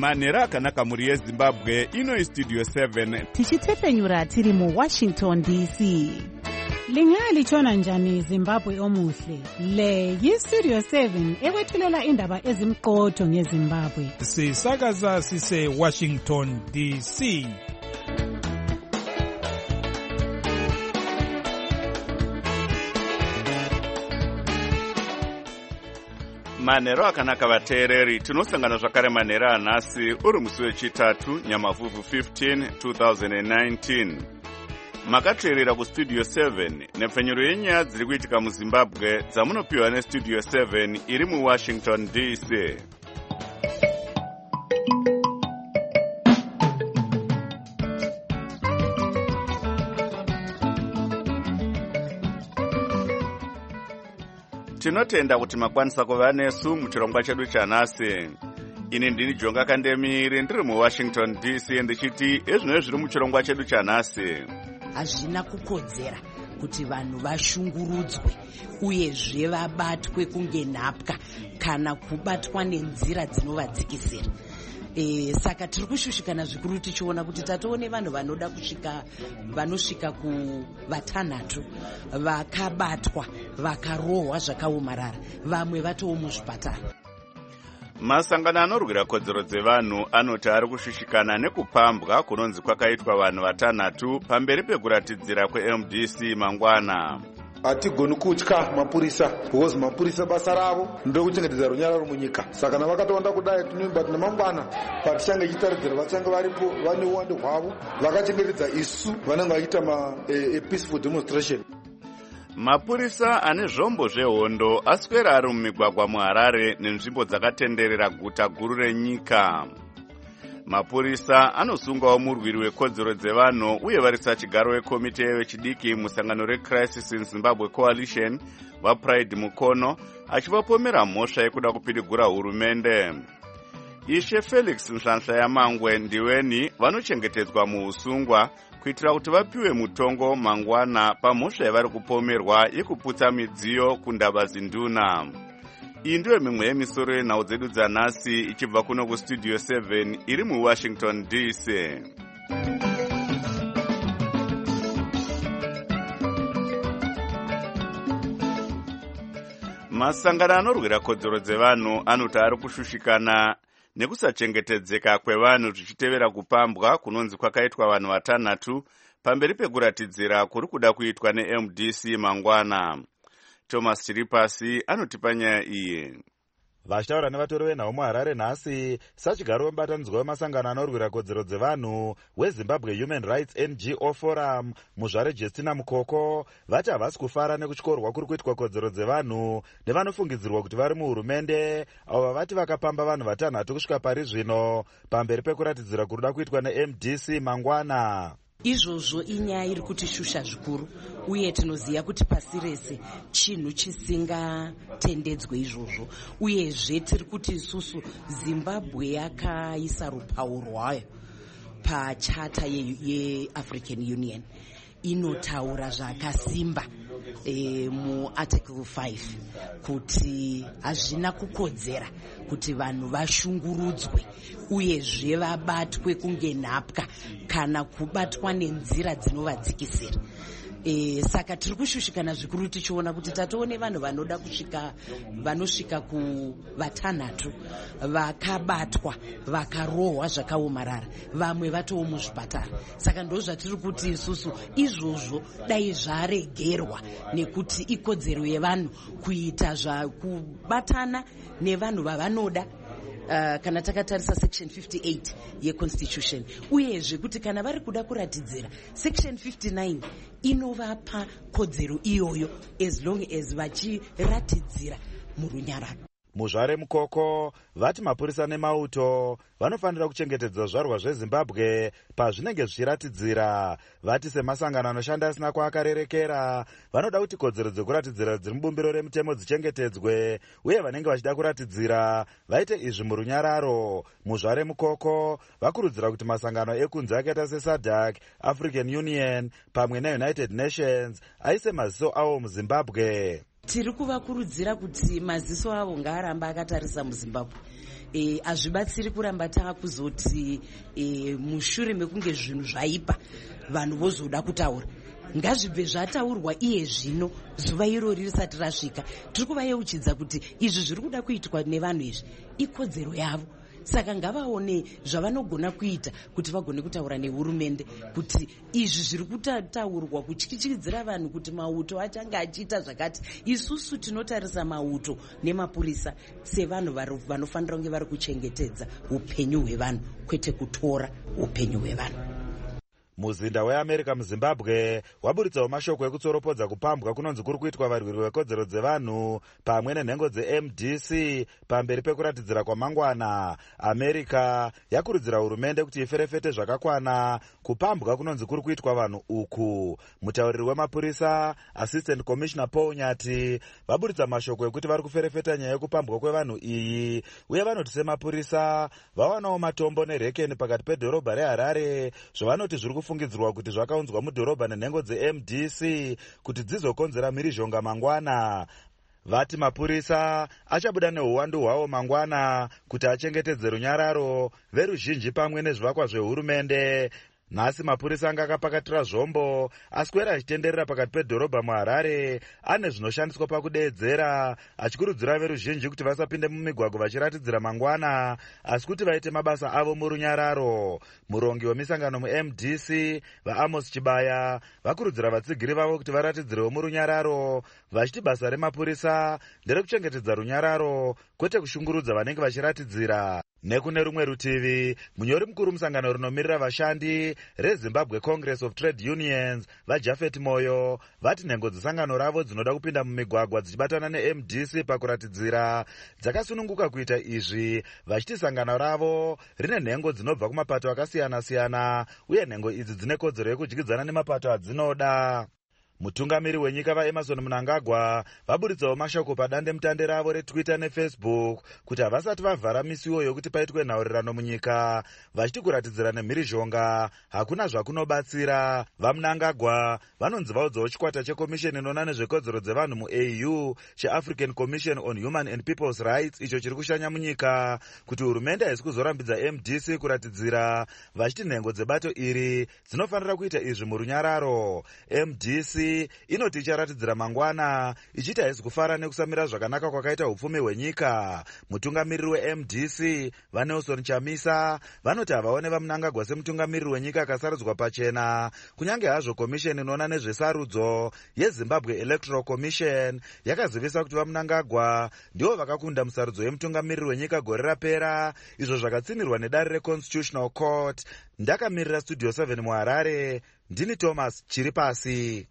manhero akanaka mhuri yezimbabwe. Ino Studio 7 tichitepfenyura tiri muWashington DC. Lingalitshona njani Zimbabwe omuhle? Le yiStudio 7 ekwethulela indaba ezimqotho ngeZimbabwe. Sisakaza sise Washington DC. manhero akanaka vateereri, tinosangana zvakare manhero anhasi uri musi wechitatu Nyamavhuvhu 15 2019. Makateerera kuStudio 7 nepfenyuro yenyaya dziri kuitika muZimbabwe dzamunopiwa neStudio 7 iri muWashington DC. Tinotenda kuti makwanisa kuva nesu muchirongwa chedu chanhasi. Ini ndini Jonga Kandemiri ndiri muWashington DC ndichiti ezvino zviri muchirongwa chedu chanhasi. Hazvina kukodzera kuti vanhu vashungurudzwe uyezve vabatwe kunge nhapwa kana kubatwa nenzira dzinovadzikisira. Saka tiri kushushikana zvikuru tichiona kuti tatoone vanhu vanoda vanosvika kuvatanhatu vakabatwa vakarohwa zvakaomarara, vamwe vatowo muzvipatara. Masangano anorwira kodzero dzevanhu anoti ari kushushikana nekupambwa kunonzi kwakaitwa vanhu vatanhatu pamberi pekuratidzira kweMDC mangwana. Hatigoni kutya mapurisa because mapurisa basa ravo ndokuchengetedza runyararo munyika. Saka kana vakatoenda kudai tinomba tine mangwana patichange chitaridzira vachange varipo vane uwande hwavo vakachengetedza isu vanenge vachiita peaceful demonstration. Mapurisa ane zvombo zvehondo aswera ari mumigwagwa muHarare nenzvimbo dzakatenderera guta guru renyika. Mapurisa anosungawo murwiri wekodzero dzevanhu uye varisa chigaro wekomite wechidiki musangano reCrisis in Zimbabwe Coalition vaPride Mukono achivapomera mhosva yekuda kupidigura hurumende. Ishe Felix Nhlanhla Yamangwe ndiweni vanochengetedzwa muusungwa kuitira kuti vapiwe mutongo mangwana pamhosva yavari kupomerwa yekuputsa midziyo kundaba zinduna. Iyi ndiyo mimwe yemisoro yenhau dzedu dzanhasi ichibva kuno kuStudio 7 iri muWashington DC. Masangano anorwira kodzero dzevanhu anoti ari kushushikana nekusachengetedzeka kwevanhu zvichitevera kupambwa kunonzi kwakaitwa vanhu vatanhatu pamberi pekuratidzira kuri kuda kuitwa neMDC mangwana. Thomas Chiripasi anotipa nyaya iyi. Vachitaura nevatori venhau muHarare nhasi, sachigaro wemubatanidzwa wemasangano anorwira kodzero dzevanhu weZimbabwe Human Rights NGO Forum muzvare Justina Mukoko vati havasi kufara nekutyorwa kuri kuitwa kodzero dzevanhu nevanofungidzirwa kuti vari muhurumende avo vati vakapamba vanhu vatanhatu kusvika pari zvino pamberi pekuratidzira kuruda kuitwa neMDC mangwana. Izvozvo inyaya iri kutishusha zvikuru uye tinoziva kuti pasi rese chinhu chisingatendedzwe izvozvo, uyezve tiri kuti isusu Zimbabwe yakaisa rupawo rwayo pachata yeAfrican Union inotaura zvakasimba muarticle 5 kuti hazvina kukodzera kuti vanhu vashungurudzwe uyezve vabatwe kunge nhapwa kana kubatwa nenzira dzinovadzikisira. Saka tiri kushushikana zvikuru tichiona kuti tatoone vanhu vanosvika kuvatanhatu vakabatwa vakarohwa zvakaomarara, vamwe vatowo muzvipatara. Saka ndo zvatiri kuti isusu izvozvo dai zvaregerwa nekuti ikodzero yevanhu kuita kubatana nevanhu vavanoda. Kana takatarisa section 58 yeconstitution, uyezve kuti kana vari kuda kuratidzira section 59 inovapa kodzero iyoyo as long as vachiratidzira murunyararo. Muzvare Mukoko vati mapurisa nemauto vanofanira kuchengetedza zvarwa zveZimbabwe pazvinenge zvichiratidzira. Vati semasangano anoshanda asina kwaakarerekera vanoda kuti kodzero dzekuratidzira dziri mubumbiro remutemo dzichengetedzwe uye vanenge vachida kuratidzira vaite izvi murunyararo. Muzvare Mukoko vakurudzira kuti masangano ekunze akaita seSADC, African Union pamwe neUnited Nations aise maziso avo muZimbabwe. Tiri kuvakurudzira kuti maziso avo ngaaramba akatarisa muZimbabwe. hazvibatsiri kuramba taakuzoti mushure mekunge zvinhu zvaipa vanhu vozoda kutaura. Ngazvibve zvataurwa iye zvino, zuva irori risati rasvika. Tiri kuvayeuchidza kuti izvi zviri kuda kuitwa nevanhu izvi ikodzero yavo. Saka ngavaone zvavanogona kuita kuti vagone kutaura nehurumende kuti izvi zviri kutaurwa kutyityidzira vanhu kuti mauto achange achiita zvakati. Isusu tinotarisa mauto nemapurisa sevanhu vanofanira kunge vari kuchengetedza upenyu hwevanhu, kwete kutora upenyu hwevanhu. Muzinda weAmerica muZimbabwe waburitsawo mashoko ekutsoropodza kupambwa kunonzi kuri kuitwa varwiri vekodzero dzevanhu pamwe nenhengo dzeMDC pamberi pekuratidzira kwamangwana. America yakurudzira hurumende kuti iferefete zvakakwana kupambwa kunonzi kuri kuitwa vanhu uku. Mutauriri wemapurisa Assistant Commissioner Paul Nyati vaburitsa mashoko ekuti vari kuferefeta nyaya yekupambwa kwevanhu iyi, uye vanoti semapurisa vawanawo matombo nerekeni pakati pedhorobha reHarare zvavanoti zviri kufungidzirwa kuti zvakaunzwa mudhorobha nenhengo dzeMDC kuti dzizokonzera mhirizhonga mangwana. Vati mapurisa achabuda neuwandu hwawo mangwana kuti achengetedze runyararo veruzhinji pamwe nezvivakwa zvehurumende. Nhasi mapurisa anga akapakatira zvombo aswera achitenderera pakati pedhorobha muHarare ane zvinoshandiswa pakudeedzera, achikurudzira veruzhinji kuti vasapinde mumigwagwa vachiratidzira mangwana asi kuti vaite mabasa avo murunyararo. Murongi wemisangano muMDC vaAmos Chibaya vakurudzira vatsigiri vavo kuti varatidzirewo murunyararo, vachiti basa remapurisa nderekuchengetedza runyararo kwete kushungurudza vanenge vachiratidzira. Nekune rumwe rutivi, munyori mukuru musangano rinomirira vashandi reZimbabwe Congress of Trade Unions vaJafet Moyo vati nhengo dzesangano ravo dzinoda kupinda mumigwagwa dzichibatana neMDC pakuratidzira dzakasununguka kuita izvi, vachiti sangano ravo rine nhengo dzinobva kumapato akasiyana-siyana uye nhengo idzi dzine kodzero yekudyidzana nemapato adzinoda. Mutungamiri wenyika vaEmerson Mnangagwa vaburitsawo mashoko padande mutande ravo reTwitter neFacebook kuti havasati vavhara misiwo yokuti paitwe nhaurirano munyika, vachiti kuratidzira nemhirizhonga hakuna zvakunobatsira. VaMnangagwa vanonzi vaudzawo chikwata chekomisheni inoona nezvekodzero dzevanhu muAU cheAfrican Commission on Human and People's Rights icho chiri kushanya munyika kuti hurumende haisi kuzorambidza MDC kuratidzira, vachiti nhengo dzebato iri dzinofanira kuita izvi murunyararo. MDC inoti icharatidzira mangwana ichiti haisi kufara nekusamira zvakanaka kwakaita upfumi hwenyika. Mutungamiriri weMDC vaNelson Chamisa vanoti havaone vaMnangagwa semutungamiriri wenyika akasarudzwa pachena, kunyange hazvo komisheni inoona nezvesarudzo yeZimbabwe Electoral Commission yakazivisa kuti vaMnangagwa ndivo vakakunda musarudzo yemutungamiriri wenyika gore rapera, izvo zvakatsinirwa nedare reConstitutional Court. Ndakamirira Studio 7 muHarare, ndini Thomas Chiripasi.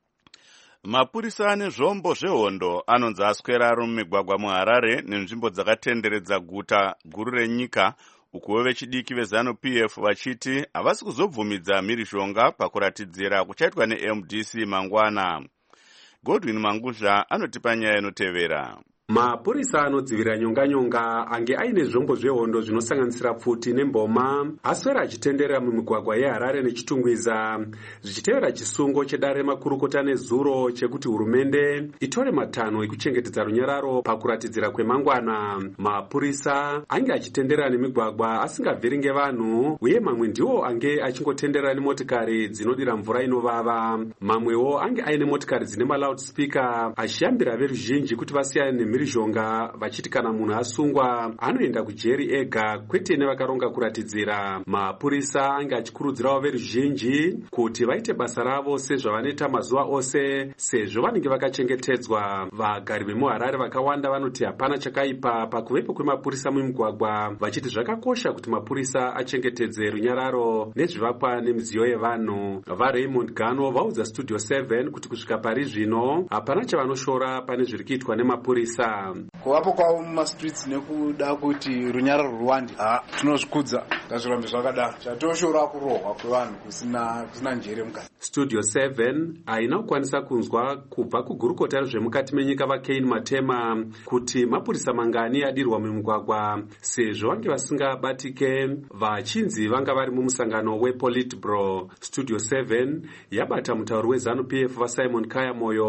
Mapurisa ane zvombo zvehondo anonzi aswera ari mumigwagwa muHarare nenzvimbo dzakatenderedza guta guru renyika, ukuwo vechidiki veZANU-PF vachiti havasi kuzobvumidza mhirizhonga pakuratidzira kuchaitwa neMDC mangwana. Godwin Manguzha anotipa nyaya inotevera. Mapurisa anodzivira nyonga-nyonga ange aine zvombo zvehondo zvinosanganisira pfuti nemboma aswera achitenderera mumigwagwa yeHarare nechitungwiza, zvichitevera chisungo chedare makurukota nezuro chekuti hurumende itore matanho ekuchengetedza runyararo pakuratidzira kwemangwana. Mapurisa ange achitenderera nemigwagwa asingabviri vanhu, uye mamwe ndiwo ange achingotenderera nemotikari dzinodira mvura inovava. Mamwewo ange aine motikari dzine maloudspeaker achiyambira veruzhinji kuti vasiyane mhirizhonga, vachiti kana munhu asungwa anoenda kujeri ega kwete nevakaronga kuratidzira. Mapurisa ange achikurudzirawo veruzhinji kuti vaite basa ravo sezvavanoita mazuva ose sezvo vanenge vakachengetedzwa. Vagari vemuHarare vakawanda vanoti hapana chakaipa pakuvepo kwemapurisa mumigwagwa, vachiti zvakakosha kuti mapurisa achengetedze runyararo nezvivakwa nemidziyo yevanhu. VaRaymond Gano vaudza Studio 7 kuti kusvika pari zvino hapana chavanoshora pane zviri kuitwa nemapurisa. Kuvapo kwavo mumastreets nekuda kuti runyararo ruwande, tinozvikudza, ngazvirambe zvakadaro. Chatoshora kurohwa kwevanhu kusina njere mukati. Studio 7 haina kukwanisa kunzwa kubva kugurukota rezvemukati menyika vaKane Matema kuti mapurisa mangani adirwa mumigwagwa sezvo vange vasingabatike vachinzi vanga vari mumusangano wePolitburo. Studio 7 yabata mutauri weZANU-PF vaSimon Kaya Moyo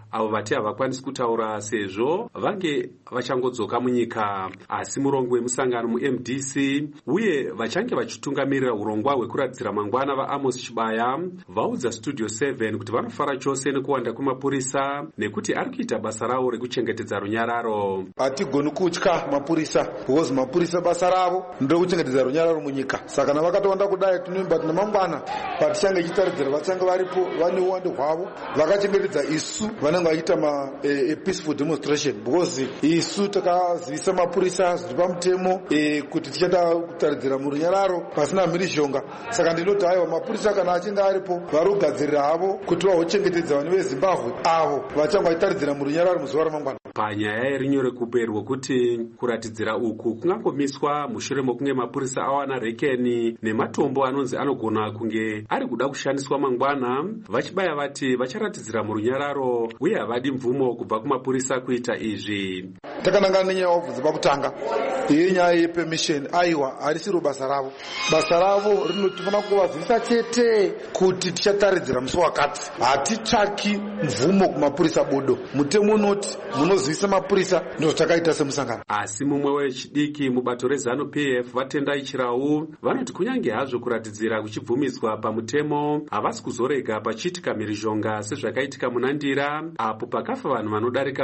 avo vati havakwanisi kutaura sezvo vange vachangodzoka munyika. Asi murongo wemusangano muMDC uye vachange vachitungamirira urongwa hwekuratidzira mangwana vaAmos Chibaya vaudza Studio 7 kuti vanofara chose nekuwanda kwemapurisa nekuti ari kuita basa ravo rekuchengetedza runyararo. Hatigoni kutya mapurisa because mapurisa basa ravo ndokuchengetedza runyararo munyika. Saka kana vakatowanda kudai tinomba tina mangwana patichange chitaridzira vachange varipo vane uwande hwavo vakachengetedza isu vanenge vachiita peaceful demonstration because isu takazivisa mapurisa zviri pamutemo kuti tichada kutaridzira murunyararo pasina mhirizhonga. Saka ndinoti aiwa mapurisa kana achinge aripo vari kugadzirira havo kuti vahochengetedza vanhu veZimbabwe avo vachange vachitaridzira murunyararo muzuva ramangwana. Panyaya yerinyore kuperwa kuti kuratidzira uku kungangomiswa mushure mokunge mapurisa awana rekeni nematombo anonzi anogona kunge ari kuda kushandiswa mangwana, vachibaya vati vacharatidzira murunyararo uye havadi mvumo kubva kumapurisa kuita izvi. Takanangana nenyaya yobvunza pakutanga yenyaya yepermission, aiwa harisiro basa ravo. Basa ravo rinotifana kuvazivisa chete kuti tichataridzira musi wakati. Hatitsvaki mvumo kumapurisa bodo. Mutemo unoti munozivisa mapurisa ndozvatakaita semusangano. Asi mumwe wechidiki mubato rezano PF Vatendai Chirau vanoti kunyange hazvo kuratidzira kuchibvumiswa pamutemo havasi kuzorega pachiitika mhirizhonga sezvakaitika muNandira apo pakafa vanhu vanodarika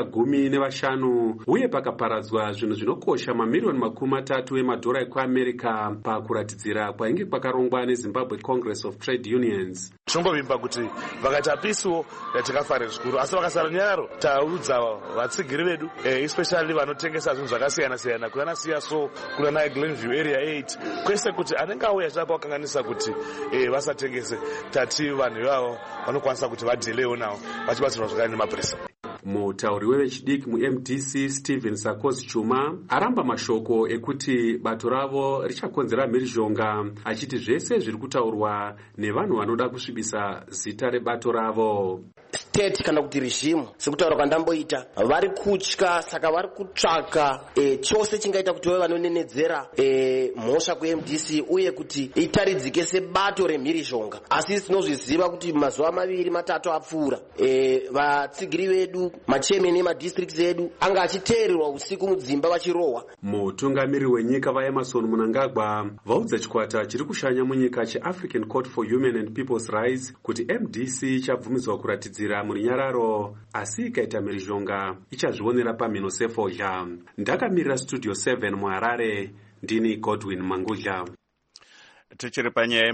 15 uye pakaparadzwa zvinhu zvinokosha mamiliyoni 30 emadhora ekuAmerica pakuratidzira kwainge kwakarongwa neZimbabwe Congress of Trade Unions. Tinongovimba kuti vakaita piso yatikafara zvikuru, asi vakasara runyararo taudza vatsigiri vedu especially vanotengesa zvinhu zvakasiyana siyana kunana Siyaso kunana Glenview area 8 kwese kuti anenge auya chapa vakanganisa kuti vasatengese tati vanhu ivavo vanokwanisa kuti vadhilewo navo vachibatsirwa zvakare nemapurisa. Mutauri wevechidiki muMDC Stephen Sarkozy Chuma aramba mashoko ekuti bato ravo richakonzera mhirizhonga achiti zvese zviri kutaurwa nevanhu vanoda kusvibisa zita rebato ravo. State kana kuti regime sekutaura kwandamboita vari kutya, saka vari kutsvaka chose chingaita kuti vanonenedzera mhosva kuMDC uye kuti itaridzike sebato remhirizhonga. Asi tinozviziva kuti mazuva 2-3 apfuura vatsigiri vedu machemeni emadistricts edu anga achiteererwa usiku mudzimba vachirohwa. Mutungamiri wenyika vaEmerson Mnangagwa vaudza chikwata chiri kushanya munyika cheAfrican Court for Human and People's Rights kuti MDC chabvumidzwa kuratidzira murunyararo asi ikaita mhirizhonga ichazvionera pamhino sefozha. Ndakamirira Studio 7 muHarare, ndini Godwin Mangudla. Tichiri panyaya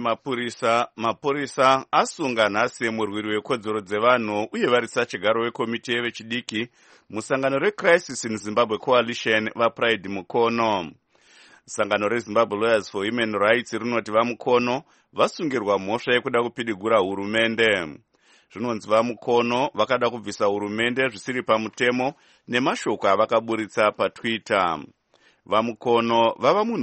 yemapurisa asunga nhasi murwiri wekodzero dzevanhu uye varisa chigaro wekomiti yevechidiki musangano reCrisis in Zimbabwe Coalition vaPride Mukono. Sangano reZimbabwe Lawyers for Human Rights rinoti vamukono vasungirwa mhosva yekuda kupidigura hurumende. Zvinonzi vamukono vakada kubvisa hurumende zvisiri pamutemo nemashoko avakaburitsa paTwitter. Vamukono vava munhu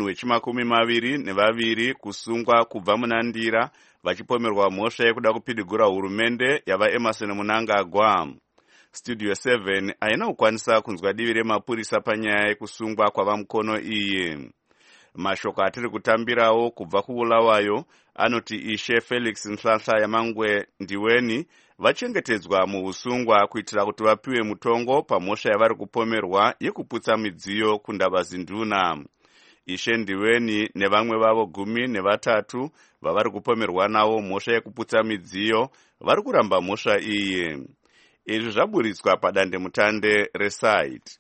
wechi22 kusungwa kubva muNandira vachipomerwa mhosva yekuda kupidigura hurumende yavaEmerson Mnangagwa. Studio 7 haina kukwanisa kunzwa divi remapurisa panyaya yekusungwa kwavamukono iyi. Mashoko atiri kutambirawo kubva kuBulawayo anoti Ishe Felix Nhlanhla Yamangwe Ndiweni vachengetedzwa muusungwa kuitira kuti vapiwe mutongo pamhosva yavari kupomerwa yekuputsa midziyo kuNdabazinduna. Ishe Ndiweni nevamwe vavo 13 vavari kupomerwa navo mhosva yekuputsa midziyo vari kuramba mhosva iyi. Izvi zvaburitswa padandemutande resite.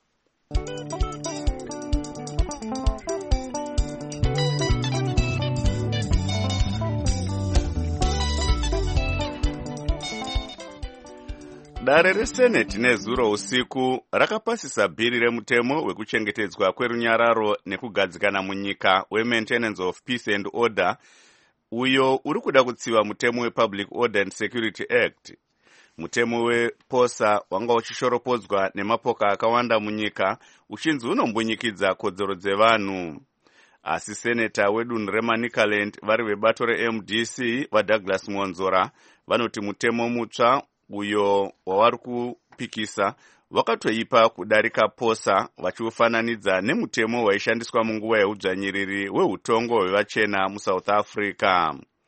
Dare reSenate nezuro usiku rakapasisa bhiri remutemo wekuchengetedzwa kwerunyararo nekugadzikana munyika weMaintenance of Peace and Order uyo uri kuda kutsiva mutemo wePublic Order and Security Act. Mutemo wePOSA wanga uchishoropodzwa nemapoka akawanda munyika uchinzi unombunyikidza kodzero dzevanhu. Asi seneta wedunhu reManicaland vari vebato reMDC vaDouglas Monzora vanoti mutemo mutsva uyo wavari kupikisa wakatoipa kudarika POSA vachiufananidza nemutemo waishandiswa munguva yeudzvanyiriri hweutongo hwevachena muSouth Africa.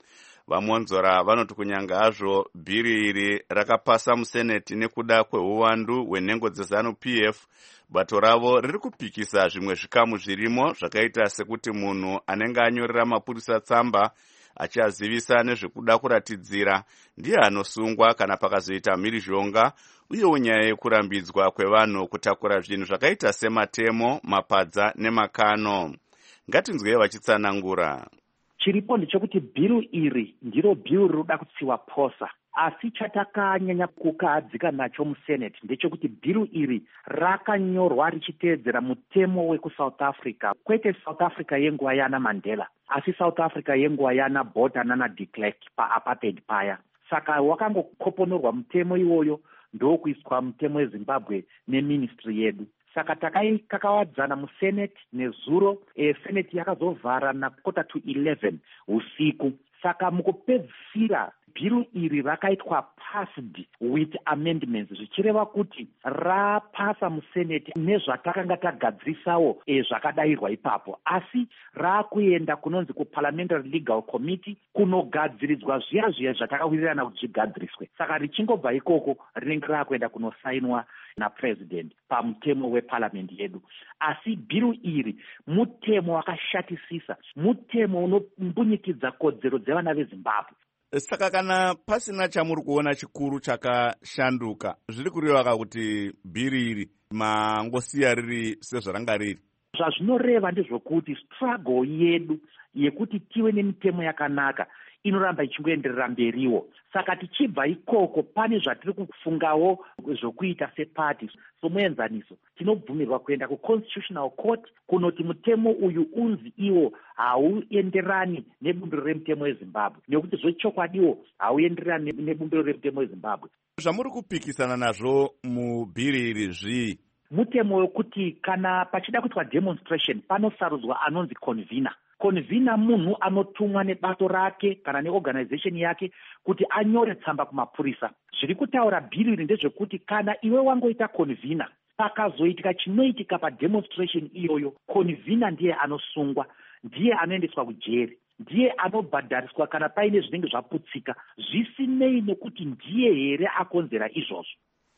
vamonzora vanoti kunyange hazvo bhiri iri rakapasa museneti nekuda kweuwandu hwenhengo dzeZANU-PF, bato ravo riri kupikisa zvimwe zvikamu zvirimo zvakaita sekuti munhu anenge anyorera mapurisa tsamba achazivisa nezvekuda kuratidzira ndiye anosungwa kana pakazoita mhirizhonga, uyewo nyaya yekurambidzwa kwevanhu kutakura zvinhu zvakaita sematemo, mapadza nemakano. Ngatinzwei vachitsanangura. Chiripo ndechekuti bhiru iri ndiro bhiru rinoda kutsiwa posa, asi chatakanyanya kukadzika nacho museneti ndechekuti bhiru iri rakanyorwa richiteedzera mutemo wekuSouth Africa, kwete South Africa yenguva yana Mandela, asi South Africa yenguva yana Botha nana de Klerk paapartheid paya. Saka wakangokoponorwa mutemo iwoyo ndokuiswa mutemo weZimbabwe neministry yedu. Saka takawadzana museneti nezuro, seneti yakazovhara na 11:15 usiku. Saka mukupedzisira bhiru iri rakaitwa passed with amendments, zvichireva kuti rapasa museneti nezvatakanga tagadzisawo zvakadayirwa ipapo, asi rakuenda kunonzi kuParliamentary Legal Committee kunogadziridzwa zviya zvatakawirirana kuti zvigadziriswe. Saka richingobva ikoko rinenge rakuenda kunosainwa napresident pamutemo weparliament yedu. Asi bhiru iri mutemo wakashatisisa, mutemo unombunyikidza kodzero dzevana veZimbabwe. Saka kana pasina chamuri kuona chikuru chakashanduka, zviri kureva kuti bhiri iri mangosiya riri sezvaranga riri. Zvazvinoreva ndezvokuti struggle yedu yekuti tive nemitemo yakanaka inoramba ichingoenderera mberiwo. Saka tichibva ikoko pane zvatiri kufungawo zvokuita sepati. Somuenzaniso tinobvumirwa kuenda kuConstitutional Court kunoti mutemo uyu unzi iwo hauenderani nebumbiro remutemo weZimbabwe, nekuti zvechokwadiwo hauenderani nebumbiro remutemo weZimbabwe. Zvamuri kupikisana nazvo mubhiri iri zvii? Mutemo wekuti kana pachida kuitwa demonstration panosarudzwa anonzi convener. Convener munhu anotumwa nebato rake kana neorganization yake kuti anyore tsamba kumapurisa. Zviri kutaura bhiri iri ndezvekuti kana iwe wangoita convener, pakazoitika chinoitika pademonstration iyoyo, convener ndiye anosungwa, ndiye anoendeswa kujeri, ndiye anobhadhariswa kana paine zvinenge zvaputsika, zvisinei nekuti ndiye here akonzera izvozvo.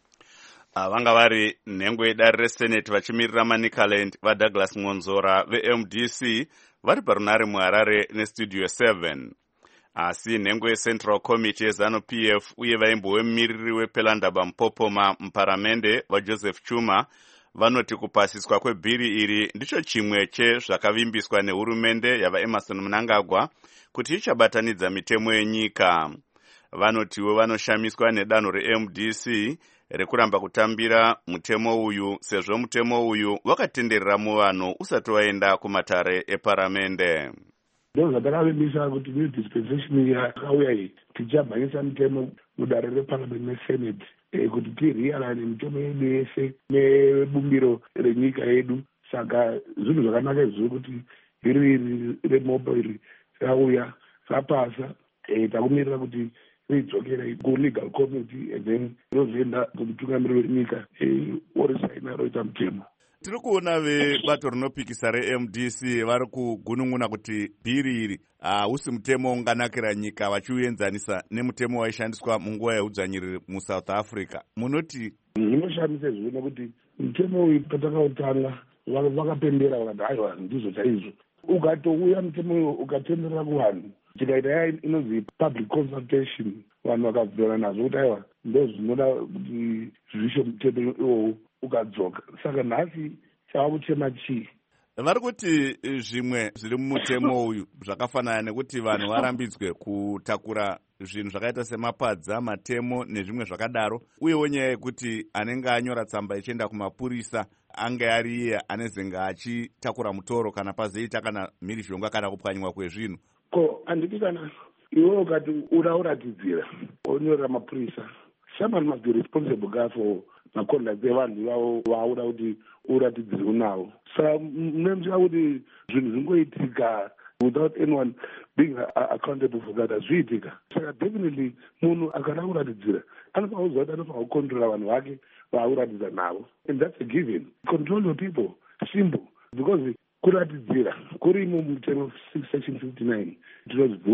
Vanga vari nhengo yedare reseneti vachimirira maNicaland vaDouglas Ngonzora veMDC vari parunare muHarare nestudio 7. Asi nhengo yeCentral Committee yeZANU-PF uye vaimbowemumiriri wePelandaba Mpopoma muparamende vaJoseph Chuma vanoti kupasiswa kwebhiri iri ndicho chimwe chezvakavimbiswa nehurumende yavaEmerson Mnangagwa kuti ichabatanidza mitemo yenyika. Vanotiwo vanoshamiswa nedanho reMDC rekuramba kutambira mutemo uyu, sezvo mutemo uyu wakatenderera muvanhu usati waenda kumatare eparamende. Ndo zvatakavimbisa kuti new dispensation yakauya iyi tichabhanyisa mitemo mudare reparliament nesenate kuti tirealine mitemo yedu yese nebumbiro renyika yedu. Saka zvinhu zvakanaka izvo kuti bhiri iri remopo iri rauya rapasa, takumirira kuti ridzokera kulegal committee and then rozoenda kumutungamiriri wenyika orisaina roita mutemo. Tiri kuona vebato rinopikisa reMDC vari kugunun'una kuti bhiri iri hausi mutemo unganakira nyika, vachiuenzanisa nemutemo waishandiswa munguva yeudzvanyiriri muSouth Africa. Munoti zvinoshamisa izvo nekuti mutemo uyu patakautanga vakapembera vakati aiwa ndizvo chaizvo. Ukatouya mutemo uyu ukatenderera kuvanhu, tikaita yai inonzi public consultation, vanhu vakabvira nazvo kuti aiwa ndo zvinoda kuti zvishe mutemo iwowu ukadzoka. Saka nhasi chava kuchema chii? Vari kuti zvimwe zviri mumutemo uyu zvakafanana nekuti vanhu varambidzwe kutakura zvinhu zvakaita semapadza, matemo nezvimwe zvakadaro, uyewo nyaya yekuti anenge anyora tsamba ichienda kumapurisa ange ari iye anezenge achitakura mutoro kana pazoita kana mhirizhonga kana kupwanyiwa kwezvinhu. Ko handiti kana iwe ukati uratidzira onyorera mapurisa, someone must be responsible for maconduct evanhu ivavo vauda kuti uratidzire unavo. Saka munoziva kuti zvinhu zvingoitika without anyone being accountable for that hazviitika. Saka definitely munhu akada kuratidzira anofanira kuziva kuti anofanira kukontrola vanhu vake vauratidza navo, and that's a given. Control your people, simple, because kuratidzira kurimo mutemo 6 section 59 tinozvibvuma.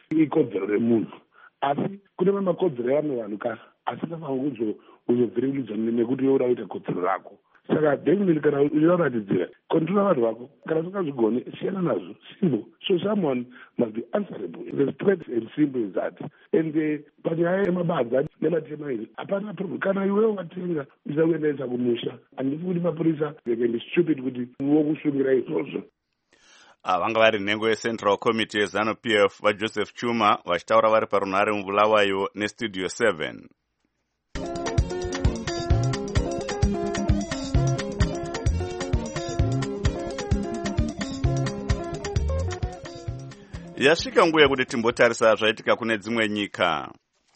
ikodzero remunhu, asi kune makodzero evamwe vanhu ka asingafaniri kuzobviringidza nekuti iwe uraita kodzero rako. Saka definitely kana unoratidzira controla vanhu vako, kana usingazvigoni siyana nazvo, simple. So someone must be answerable. The straight and simple is that. And panyaya yemabadza nematema iri hapana problem. Kana iwe watenga usakuendaisa kumusha, handisi kuti mapurisa they can be stupid kuti wokusungira izvozvo. Vanga vari nhengo yeCentral Committee yeZANU-PF vaJoseph Chuma vachitaura vari parunhare muBulawayo neStudio 7. Yasvika nguva yekuti timbotarisa zvaitika kune dzimwe nyika.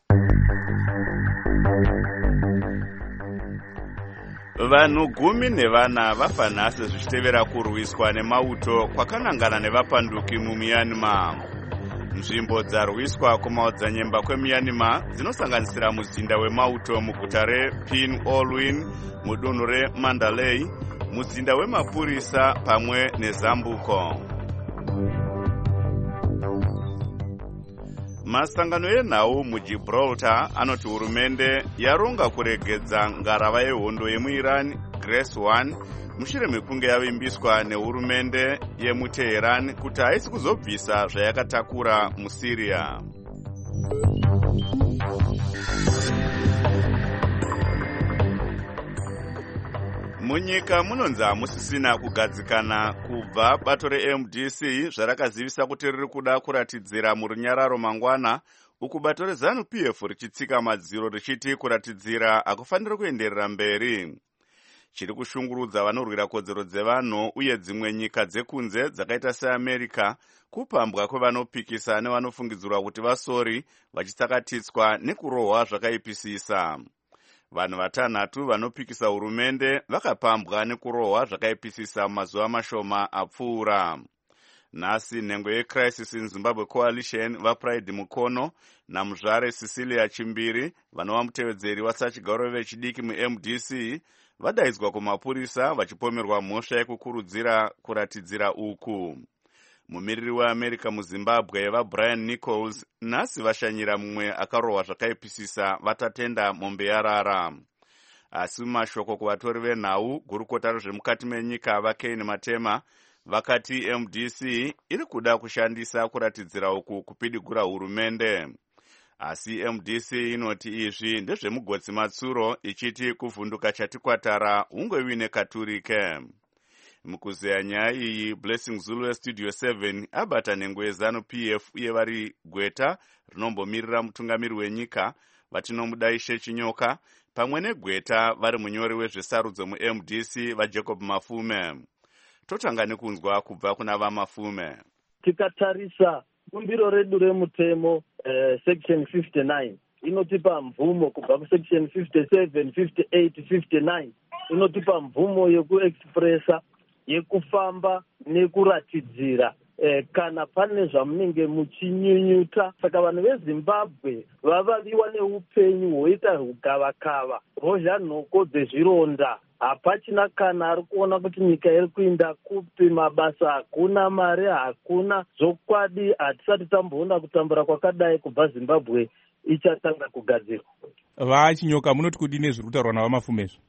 Vanhu 14 vafa nhasi zvichitevera kurwiswa nemauto kwakanangana nevapanduki muMyanmar. Nzvimbo dzarwiswa kumaodzanyemba kweMyanmar dzinosanganisira muzinda wemauto muguta rePin Olwin, mudunhu reMandalay, muzinda wemapurisa pamwe neZambuko. Masangano enhau muGibraltar anoti hurumende yaronga kuregedza ngarava yehondo yemuIran Grace 1 mushure mekunge yavimbiswa nehurumende yemuTeheran kuti haisi kuzobvisa zvayakatakura muSyria. Munyika munonzi hamusisina kugadzikana kubva bato reMDC zvarakazivisa kuti riri kuda kuratidzira murunyararo mangwana, uku bato reZANU-PF richitsika madziro richiti kuratidzira hakufaniri kuenderera mberi. Chiri kushungurudza vanorwira kodzero dzevanhu uye dzimwe nyika dzekunze dzakaita seAmerica kupambwa kwevanopikisa nevanofungidzirwa kuti vasori vachisakatitswa nekurohwa zvakaipisisa. Vanhu 6 vanopikisa hurumende vakapambwa nekurohwa zvakaipisisa mumazuva mashoma apfuura. Nhasi nhengo yeCrisis in Zimbabwe Coalition vaPride Mukono namuzvare Cecilia Chimbiri vanova mutevedzeri wasachigaro vechidiki muMDC vadaidzwa kumapurisa vachipomerwa mhosva yekukurudzira kuratidzira uku. Mumiriri weAmerica muZimbabwe vaBrian Nichols nhasi vashanyira mumwe akarohwa zvakaipisisa vatatenda mombe yarara. Asi mashoko kuvatori venhau, gurukota rezvemukati menyika vaKane Matema vakati MDC iri kuda kushandisa kuratidzira uku kupidigura hurumende. Asi MDC inoti izvi ndezvemugotsi matsuro ichiti kuvhunduka chatikwatara hungovi nekaturike. Mukuzeya nyaya iyi, Blessing Zulu weStudio 7 abata nhengo yeZANU-PF uye vari gweta rinombomirira mutungamiri wenyika vatinomudaishe Chinyoka pamwe negweta vari munyori wezvesarudzo muMDC vaJacob Mafume. Totanga nekunzwa kubva kuna vaMafume. Tikatarisa bumbiro redu remutemo section 59 inotipa mvumo kubva kusection 57, 58, 59 inotipa mvumo yekuexpressa yekufamba nekuratidzira kana pane zvamunenge muchinyunyuta. Saka vanhu veZimbabwe vavaviwa neupenyu hwoita hugavakava, hozha nhoko dzezvironda. Hapachina kana ari kuona kuti nyika iri kuinda kupi, mabasa hakuna, mari hakuna, zvokwadi hatisati tamboona kutambura kwakadai kubva Zimbabwe ichatanga kugadzirwa. VaChinyoka munoti kudini zviri kutaurwa navaMafumezvo?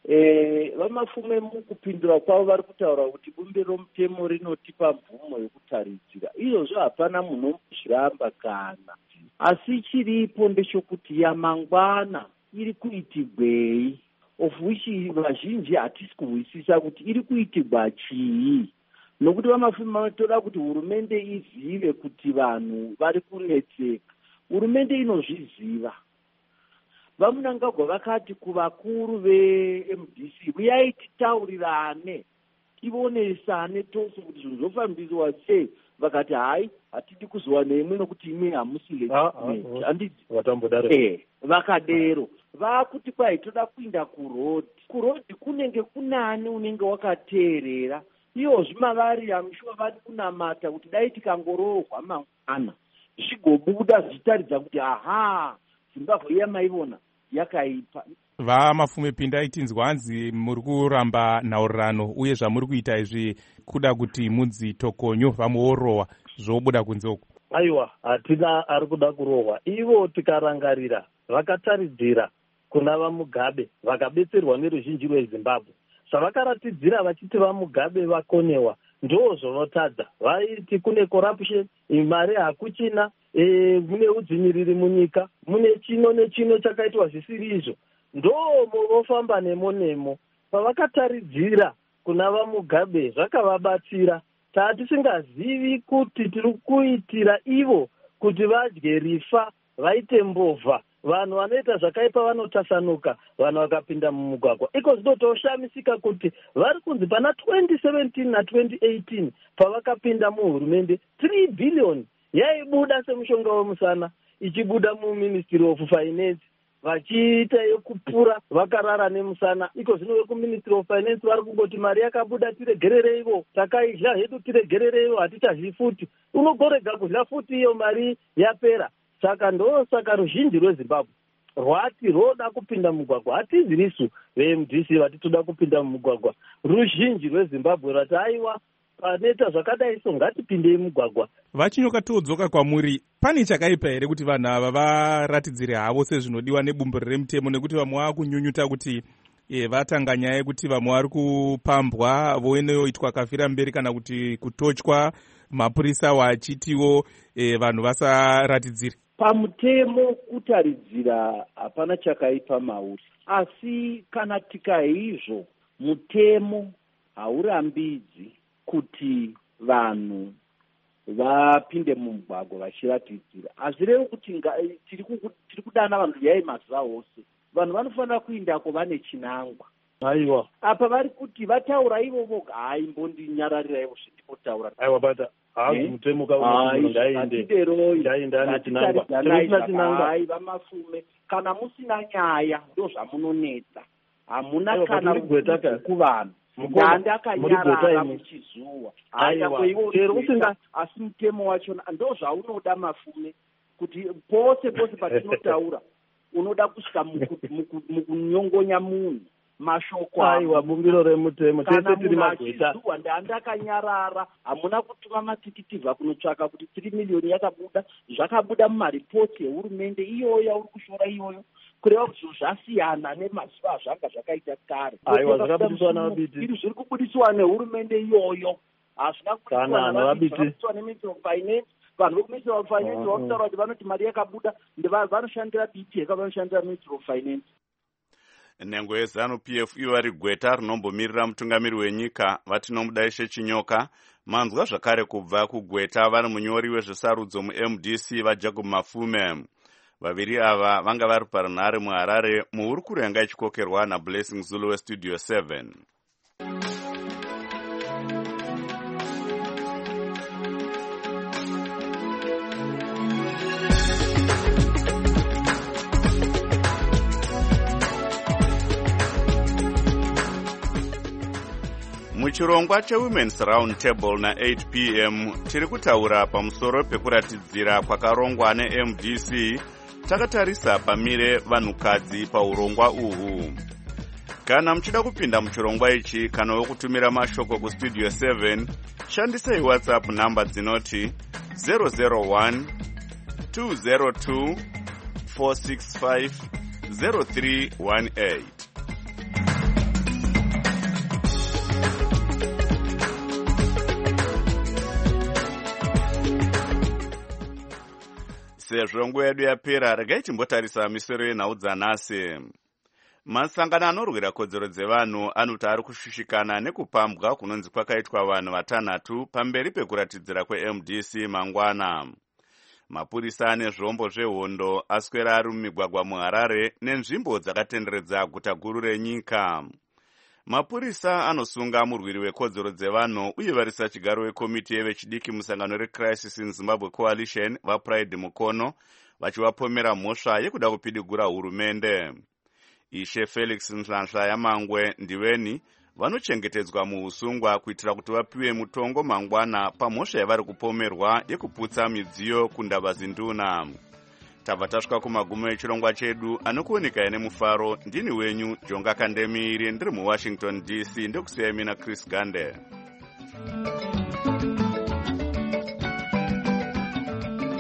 VaMafume mukupindura kwavo vari kutaura kuti bumbiro romutemo rinotipa mvumo yekutaridzira. Izvozvo hapana munhu unombozviramba kana. Asi chiripo ndechekuti yamangwana iri kuitigwei, of which vazhinji hatisi kuhwisisa kuti iri kuitigwa chii. Nokuti VaMafume vanotoda kuti hurumende izive kuti vanhu vari kunetseka. Hurumende inozviziva. VaMunangagwa vakati kuvakuru veMDC, uyai titaurirane, tionesane tose kuti zvinhu zvofambiswa sei. Vakati hai, hatidi kuzowa nemwe nokuti imwe hamusi legitimate. Handiti vatambodaro. Vakadero vakuti kwai toda kuinda kurodhi. Kurodhi kunenge kunani unenge wakateerera. Iyozvi mavari amushuwa vari kunamata kuti dai tikangorohwa mangwana zvigobuda zvichitaridza kuti aha, Zimbabwe yamaivona yakaipa. VaMafume pindai tinzwa hanzi muri kuramba nhaurirano uye zvamuri kuita izvi kuda kuti mudzitokonyo vamwe orohwa zvobuda kunze uku. aiwa hatina ari kuda kurohwa. Ivo tikarangarira vakataridzira kuna vamugabe vakabetserwa neruzhinji rwezimbabwe. Zvavakaratidzira vachiti vamugabe vakonewa ndo zvonotadza. Vaiti kune corruption, mari hakuchina, mune udzvinyiriri munyika, mune chino nechino chakaitwa zvisiri izvo. Ndo vofamba nemo. Pavakataridzira kuna vamugabe zvakavabatsira. Tisingazivi kuti tiri kuitira ivo kuti vadye rifa, vaite mbovha. Vanhu vanoita zvakaipa vanotasanuka, vanhu vakapinda mumugwagwa. Iko zvinotoshamisika kuti vari kunzi pana 2017 na 2018 pavakapinda muhurumende 3 billion yaibuda semushonga wemusana ichibuda muministry of finance vachiita yekupura vakarara nemusana. Iko zvino vekuministry of finance vari kungoti mari yakabuda tiregerereivo, takaidya hedu tiregerereivo, hatichazvifuti. Unogorega kudya futi iyo mari yapera. Saka ruzhinji rweZimbabwe rwati roda kupinda mumugwagwa. Hatizirisu veMDC vati toda kupinda mumugwagwa. Ruzhinji rweZimbabwe rati aiwa paneta zvakadai so ngatipindei mumugwagwa. Vachinyokatodzoka kwamuri, pane chakaipa here kuti vanhu ava varatidzire havo sezvinodiwa nebumbiro remutemo, nekuti vamwe vakunyunyuta kuti vatanga nyaya yekuti vamwe vari kupambwa voenoitwa kafira mberi kana kuti kutochwa, mapurisa wachitiwo vanhu vasaratidzire? Pamutemo kutaridzira hapana chakaipa mauri, asi kana tikaizvo mutemo haurambidzi kuti vanhu vapinde mumugwagwa vachiratidzira. Hazvirevi kuti tiri kudana vanhu yai mazuva ose. Vanhu vanofanira kuindako vane chinangwa. Aiwa. Apa vari kuti vataura ivo voga, hai mbondinyararira ivo zvitimotaura. Aiwa bata. Mutemo hai vamafume kana musina nyaya ndo zvamunonetsa. Hamuna kana kuvanhu. Ndanda akanyarara muchizuwa. Asi mutemo wachona ndo zvaunoda mafume kuti pose patinotaura unoda kusvika mukunyongonya munhu. Mashoko aiwa bumbiro remutemo tese tiri magweta. Ndanda akanyarara, hamuna kutuma matikitivha kunotsvaka kuti 3 million yakabuda, zvakabuda mumaripoti ehurumende iyoyo yauri kushora iyoyo. Kureva kuti zvasiyana nemazuva zvanga zvakaita kare. Aiwa zvakabudiswa navabiti. Zviri kubudiswa nehurumende iyoyo. Hazvina kubudiswa neministry of finance. Vanhu vekuministry of finance vakutaura kuti vanoti mari yakabuda vanoshandira biti vanoshandira ministry of finance. Nhengo yeZANU-PF ivo vari gweta rinombomirira mutungamiri wenyika vatinomudaishe Chinyoka. Manzwa zvakare kubva kugweta vari munyori wezvesarudzo muMDC vaJacob Mafume. Vaviri ava vanga vari parunhare muHarare muhurukuro yanga ichikokerwa naBlessing Zulu weStudio 7. Muchirongwa cheWomen's Round Table na 8 p.m. tiri kutaura pamusoro pekuratidzira kwakarongwa neMDC. Takatarisa pamire vanhukadzi paurongwa uhu. Kana muchida kupinda muchirongwa ichi kana wokutumira mashoko kuStudio 7, shandisai WhatsApp namba dzinoti 001 202 465 0318. Sezvo nguva yedu yapera, regai timbotarisa misoro yenhau dzanhasi. Masangano anorwira kodzero dzevanhu anoti ari kushushikana nekupambwa kunonzi kwakaitwa vanhu vatanhatu pamberi pekuratidzira kweMDC mangwana. Mapurisa ane zvombo zvehondo aswera ari mumigwagwa muHarare nenzvimbo dzakatenderedza guta guru renyika. Mapurisa anosunga murwiri wekodzero dzevanhu uye varisa chigaro wekomiti yevechidiki musangano reCrisis in Zimbabwe Coalition vaPride Mukono vachivapomera mhosva yekuda kupidigura hurumende. Ishe Felix Nhlanhla Yamangwe Ndiweni vanochengetedzwa muusungwa kuitira kuti vapiwe mutongo mangwana pamhosva yavari kupomerwa yekuputsa midziyo kuNdabazinduna. Tabva tasvika kumagumo echirongwa chedu anokuoneka nemufaro. Ndini wenyu Jonga Kandemiri ndiri muWashington DC ndokusiyai mina Chris Gande.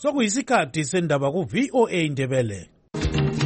sokuyisikhathi sendaba ku-VOA Ndebele.